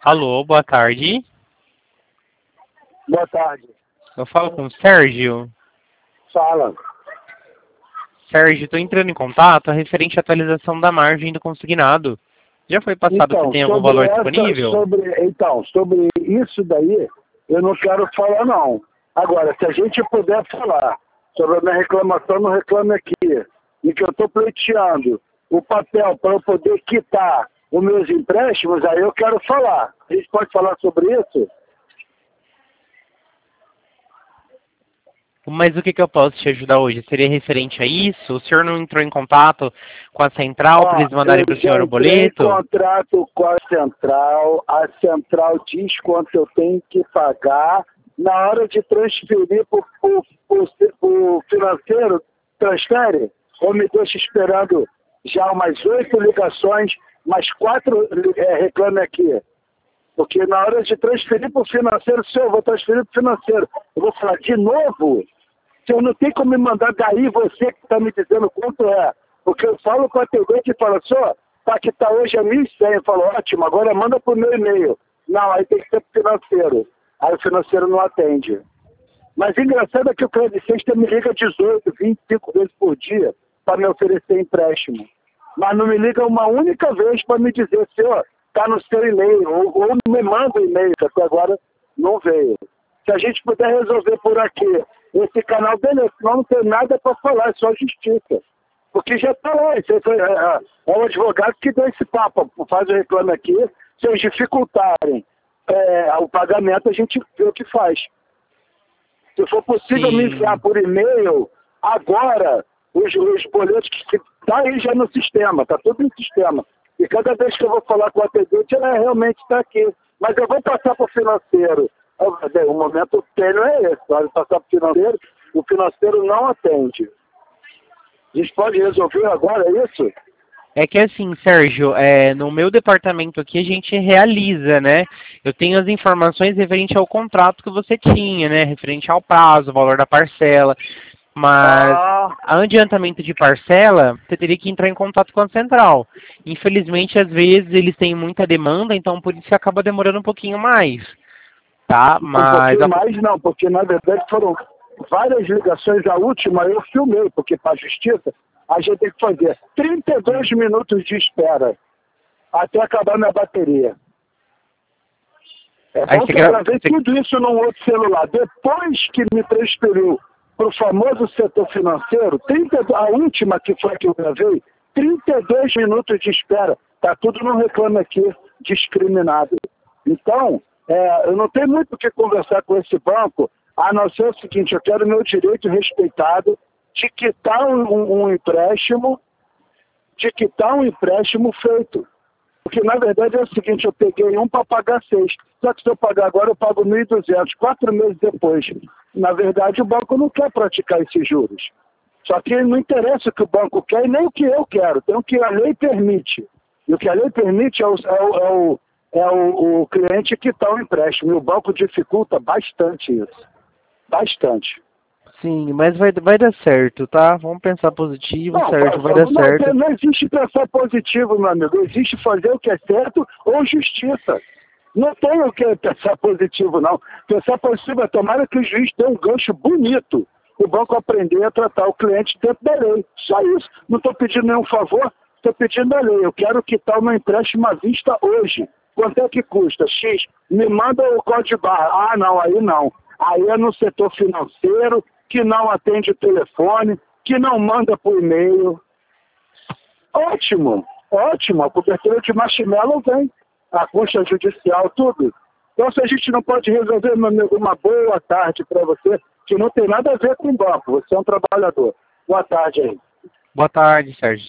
Alô, boa tarde. Boa tarde. Eu falo com o Sérgio. Fala. Sérgio, estou entrando em contato referente à atualização da margem do consignado. Já foi passado se tem algum valor disponível? Sobre isso daí, eu não quero falar não. Agora, se a gente puder falar sobre a minha reclamação no Reclame Aqui, e que eu estou pleiteando o papel para eu poder quitar os meus empréstimos, aí eu quero falar. A gente pode falar sobre isso? Mas o que eu posso te ajudar hoje? Seria referente a isso? O senhor não entrou em contato com a central para eles mandarem para o senhor o boleto? Eu entrei em contrato com a central diz quanto eu tenho que pagar. Na hora de transferir para o financeiro, transfere, ou me deixa esperando já umas 8 ligações, mais 4 Reclame Aqui. Porque na hora de transferir para o financeiro, se eu vou transferir para o financeiro, eu vou falar de novo, se eu não tenho como me mandar daí você que está me dizendo quanto é. Porque eu falo com a atendente e falo, só, tá que tá hoje é 1.100. Eu falo, ótimo, agora manda pro meu e-mail. Não, aí tem que ser pro financeiro. Aí o financeiro não atende. Mas engraçado é que o credicista me liga 18, 25 vezes por dia para me oferecer empréstimo. Mas não me liga uma única vez para me dizer, senhor, tá no seu e-mail, ou me manda um e-mail, que até agora não veio. Se a gente puder resolver por aqui esse canal, beleza, senão não tem nada para falar, é só justiça. Porque já está lá, é o advogado que deu esse papo, faz o Reclame Aqui, se eles dificultarem o pagamento, a gente vê o que faz. Se for possível me enviar por e-mail, agora, os boletos que está aí já no sistema, está tudo no sistema. E cada vez que eu vou falar com o atendente, ela realmente está aqui. Mas eu vou passar para o financeiro. O momento tênue é esse. Pode passar para o financeiro não atende. A gente pode resolver agora isso? É que assim, Sérgio, no meu departamento aqui a gente realiza, né? Eu tenho as informações referente ao contrato que você tinha, né? Referente ao prazo, o valor da parcela. Mas adiantamento de parcela, você teria que entrar em contato com a central. Infelizmente, às vezes, eles têm muita demanda, então por isso que acaba demorando um pouquinho mais. Tá? Mas... Um pouquinho mais não, porque na verdade foram várias ligações. A última eu filmei, porque para a justiça a gente tem que fazer 32 minutos de espera até acabar minha bateria. É bom que eu gravei tudo isso num outro celular. Depois que me transferiu para o famoso setor financeiro, a última que foi que eu gravei, 32 minutos de espera. Está tudo no Reclame Aqui, discriminado. Então, eu não tenho muito o que conversar com esse banco, a não ser o seguinte, eu quero meu direito respeitado de quitar um empréstimo feito. Porque, na verdade, é o seguinte, eu peguei um para pagar 6. Só que se eu pagar agora, eu pago 1.200, 4 meses depois. Na verdade, o banco não quer praticar esses juros. Só que não interessa o que o banco quer e nem o que eu quero. Tem o que a lei permite. E o que a lei permite é o cliente quitar o empréstimo. E o banco dificulta bastante isso. Bastante. Sim, mas vai dar certo, tá? Vamos pensar positivo, certo? Vai dar certo. Não existe pensar positivo, meu amigo. Existe fazer o que é certo ou justiça. Não tem o que pensar positivo, não. Pensar positivo é tomara que o juiz dê um gancho bonito. O banco aprender a tratar o cliente dentro da lei. Só isso. Não estou pedindo nenhum favor, estou pedindo a lei. Eu quero quitar o meu empréstimo à vista hoje. Quanto é que custa? X. Me manda o código barra. Ah, não, aí não. Aí é no setor financeiro, que não atende o telefone, que não manda por e-mail. Ótimo, ótimo. A cobertura de marshmallow vem. A custa judicial, tudo. Então, se a gente não pode resolver, meu amigo, uma boa tarde para você, que não tem nada a ver com o banco. Você é um trabalhador. Boa tarde aí. Boa tarde, Sérgio.